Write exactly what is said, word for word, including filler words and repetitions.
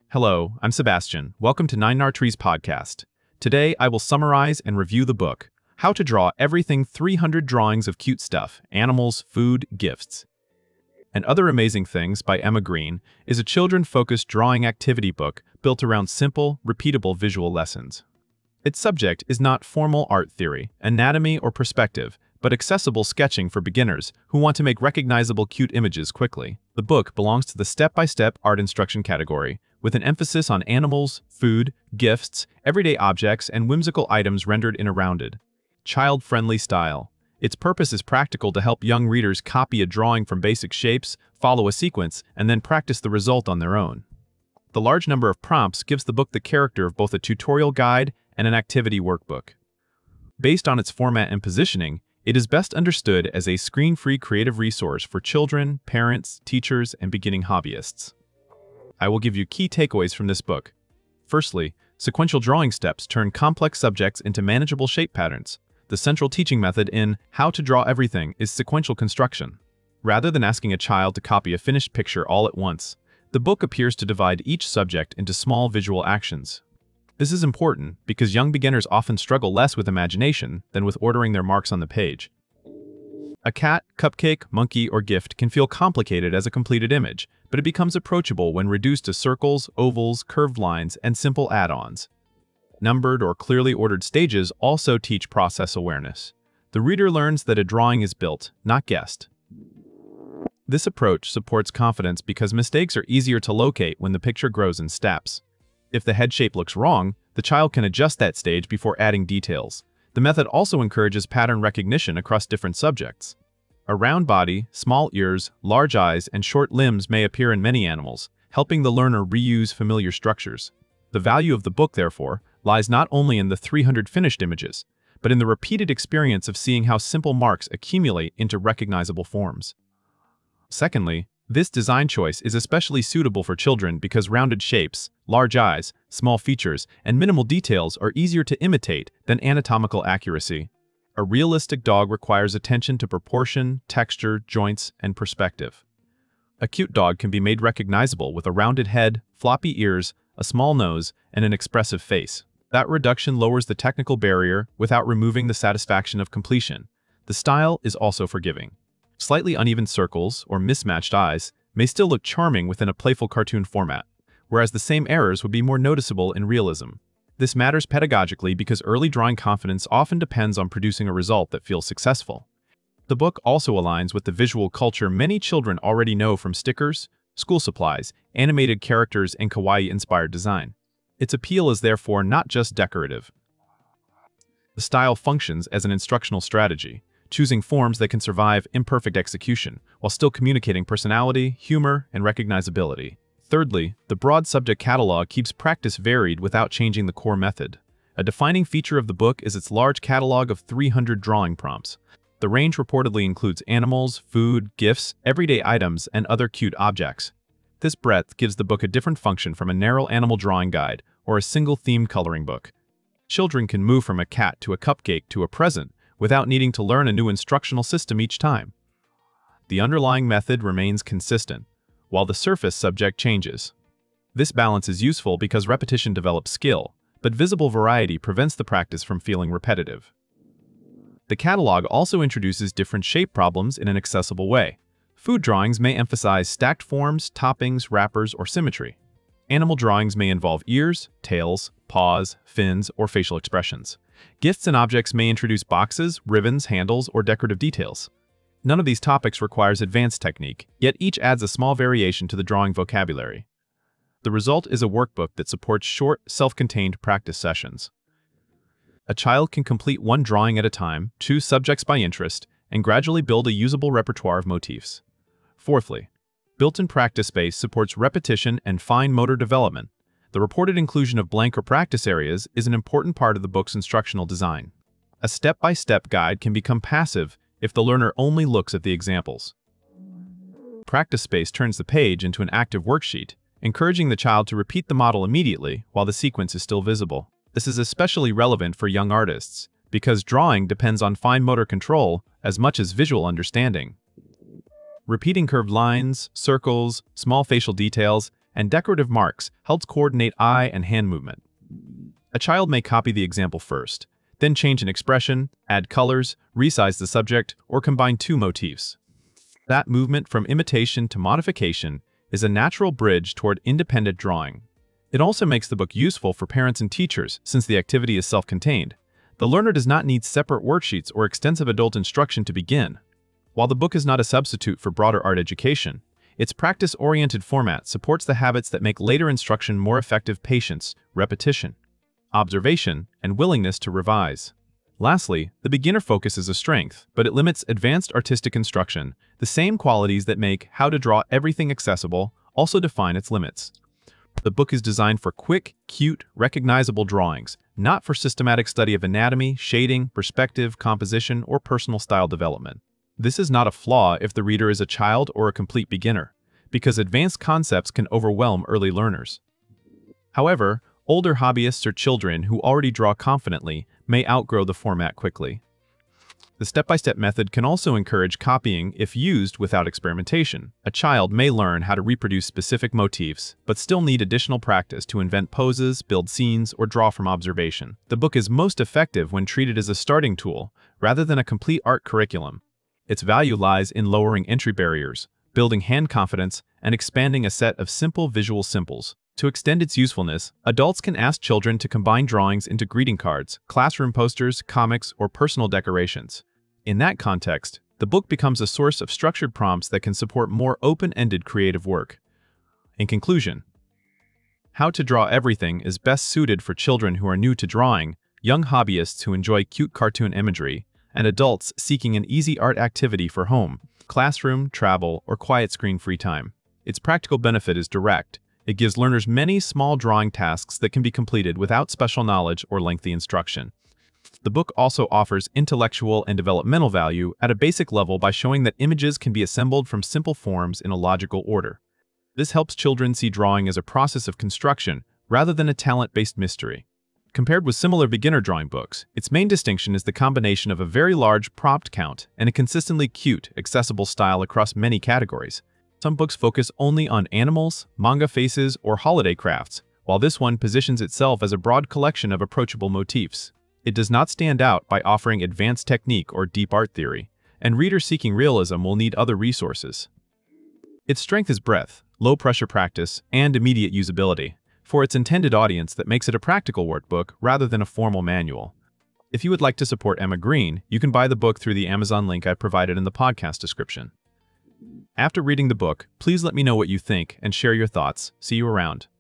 Hello, I'm Sebastian. Welcome to Nine Nar Trees podcast. Today, I will summarize and review the book, How to Draw Everything three hundred Drawings of Cute Stuff, Animals, Food, Gifts, and Other Amazing Things by Emma Green is a children-focused drawing activity book built around simple, repeatable visual lessons. Its subject is not formal art theory, anatomy, or perspective, but accessible sketching for beginners who want to make recognizable cute images quickly. The book belongs to the step-by-step art instruction category, with an emphasis on animals, food, gifts, everyday objects, and whimsical items rendered in a rounded, child-friendly style. Its purpose is practical to help young readers copy a drawing from basic shapes, follow a sequence, and then practice the result on their own. The large number of prompts gives the book the character of both a tutorial guide and an activity workbook. Based on its format and positioning, it is best understood as a screen-free creative resource for children, parents, teachers, and beginning hobbyists. I will give you key takeaways from this book. Firstly, sequential drawing steps turn complex subjects into manageable shape patterns. The central teaching method in How to Draw Everything is sequential construction. Rather than asking a child to copy a finished picture all at once, the book appears to divide each subject into small visual actions. This is important because young beginners often struggle less with imagination than with ordering their marks on the page. A cat, cupcake, monkey, or gift can feel complicated as a completed image, but it becomes approachable when reduced to circles, ovals, curved lines, and simple add-ons. Numbered or clearly ordered stages also teach process awareness. The reader learns that a drawing is built, not guessed. This approach supports confidence because mistakes are easier to locate when the picture grows in steps. If the head shape looks wrong, the child can adjust that stage before adding details. The method also encourages pattern recognition across different subjects. A round body, small ears, large eyes, and short limbs may appear in many animals, helping the learner reuse familiar structures. The value of the book, therefore, lies not only in the three hundred finished images, but in the repeated experience of seeing how simple marks accumulate into recognizable forms. Secondly, this design choice is especially suitable for children because rounded shapes, large eyes, small features, and minimal details are easier to imitate than anatomical accuracy. A realistic dog requires attention to proportion, texture, joints, and perspective. A cute dog can be made recognizable with a rounded head, floppy ears, a small nose, and an expressive face. That reduction lowers the technical barrier without removing the satisfaction of completion. The style is also forgiving. Slightly uneven circles or mismatched eyes may still look charming within a playful cartoon format, whereas the same errors would be more noticeable in realism. This matters pedagogically because early drawing confidence often depends on producing a result that feels successful. The book also aligns with the visual culture many children already know from stickers, school supplies, animated characters, and kawaii-inspired design. Its appeal is therefore not just decorative. The style functions as an instructional strategy, choosing forms that can survive imperfect execution, while still communicating personality, humor, and recognizability. Thirdly, the broad subject catalog keeps practice varied without changing the core method. A defining feature of the book is its large catalog of three hundred drawing prompts. The range reportedly includes animals, food, gifts, everyday items, and other cute objects. This breadth gives the book a different function from a narrow animal drawing guide or a single themed coloring book. Children can move from a cat to a cupcake to a present without needing to learn a new instructional system each time. The underlying method remains consistent, while the surface subject changes. This balance is useful because repetition develops skill, but visible variety prevents the practice from feeling repetitive. The catalog also introduces different shape problems in an accessible way. Food drawings may emphasize stacked forms, toppings, wrappers, or symmetry. Animal drawings may involve ears, tails, paws, fins, or facial expressions. Gifts and objects may introduce boxes, ribbons, handles, or decorative details. None of these topics requires advanced technique, yet each adds a small variation to the drawing vocabulary. The result is a workbook that supports short, self-contained practice sessions. A child can complete one drawing at a time, choose subjects by interest, and gradually build a usable repertoire of motifs. Fourthly, built-in practice space supports repetition and fine motor development. The reported inclusion of blank or practice areas is an important part of the book's instructional design. A step-by-step guide can become passive if the learner only looks at the examples. Practice space turns the page into an active worksheet, encouraging the child to repeat the model immediately while the sequence is still visible. This is especially relevant for young artists, because drawing depends on fine motor control as much as visual understanding. Repeating curved lines, circles, small facial details, and decorative marks helps coordinate eye and hand movement. A child may copy the example first, then change an expression, add colors, resize the subject, or combine two motifs. That movement from imitation to modification is a natural bridge toward independent drawing. It also makes the book useful for parents and teachers since the activity is self-contained. The learner does not need separate worksheets or extensive adult instruction to begin. While the book is not a substitute for broader art education, its practice-oriented format supports the habits that make later instruction more effective: patience, repetition, observation, and willingness to revise. Lastly, the beginner focus is a strength, but it limits advanced artistic instruction. The same qualities that make How to Draw Everything accessible also define its limits. The book is designed for quick, cute, recognizable drawings, not for systematic study of anatomy, shading, perspective, composition, or personal style development. This is not a flaw if the reader is a child or a complete beginner, because advanced concepts can overwhelm early learners. However, older hobbyists or children who already draw confidently may outgrow the format quickly. The step-by-step method can also encourage copying if used without experimentation. A child may learn how to reproduce specific motifs, but still need additional practice to invent poses, build scenes, or draw from observation. The book is most effective when treated as a starting tool rather than a complete art curriculum. Its value lies in lowering entry barriers, building hand confidence, and expanding a set of simple visual symbols. To extend its usefulness, adults can ask children to combine drawings into greeting cards, classroom posters, comics, or personal decorations. In that context, the book becomes a source of structured prompts that can support more open-ended creative work. In conclusion, How to Draw Everything is best suited for children who are new to drawing, young hobbyists who enjoy cute cartoon imagery, and adults seeking an easy art activity for home, classroom, travel, or quiet screen-free time. Its practical benefit is direct. It gives learners many small drawing tasks that can be completed without special knowledge or lengthy instruction. The book also offers intellectual and developmental value at a basic level by showing that images can be assembled from simple forms in a logical order. This helps children see drawing as a process of construction rather than a talent-based mystery. Compared with similar beginner drawing books, its main distinction is the combination of a very large prompt count and a consistently cute, accessible style across many categories. Some books focus only on animals, manga faces, or holiday crafts, while this one positions itself as a broad collection of approachable motifs. It does not stand out by offering advanced technique or deep art theory, and readers seeking realism will need other resources. Its strength is breadth, low-pressure practice, and immediate usability for its intended audience that makes it a practical workbook rather than a formal manual. If you would like to support Emma Green, you can buy the book through the Amazon link I provided in the podcast description. After reading the book, please let me know what you think and share your thoughts. See you around.